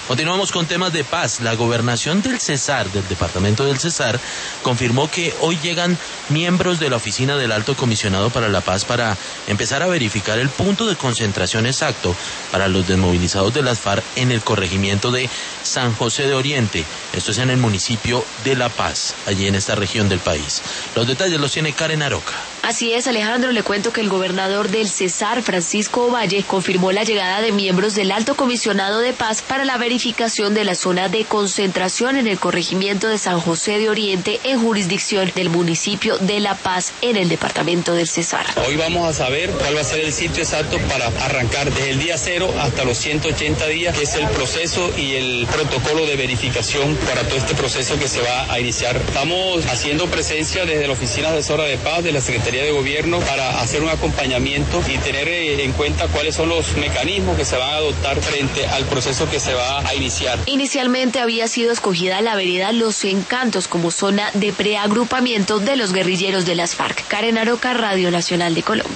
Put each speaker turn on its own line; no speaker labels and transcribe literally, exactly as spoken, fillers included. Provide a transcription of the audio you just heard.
Continuamos con temas de paz. La gobernación del Cesar, del departamento del Cesar, confirmó que hoy llegan miembros de la oficina del Alto Comisionado para la Paz para empezar a verificar el punto de concentración exacto para los desmovilizados de las FARC en el corregimiento de San José de Oriente. Esto es en el municipio de La Paz, allí en esta región del país. Los detalles los tiene Karen Aroca.
Así es, Alejandro, le cuento que el gobernador del Cesar, Francisco Ovalle, confirmó la llegada de miembros del Alto Comisionado de Paz para la verificación de la zona de concentración en el corregimiento de San José de Oriente, en jurisdicción del municipio de La Paz, en el departamento del Cesar.
Hoy vamos a saber cuál va a ser el sitio exacto para arrancar desde el día cero hasta los ciento ochenta días, que es el proceso y el protocolo de verificación para todo este proceso que se va a iniciar. Estamos haciendo presencia desde la Oficina Asesora de Paz de la Secretaría de Gobierno para hacer un acompañamiento y tener en cuenta cuáles son los mecanismos que se van a adoptar frente al proceso que se va a iniciar.
Inicialmente había sido escogida la vereda Los Encantos como zona de preagrupamiento de los guerrilleros de las FARC. Karen Aroca, Radio Nacional de Colombia.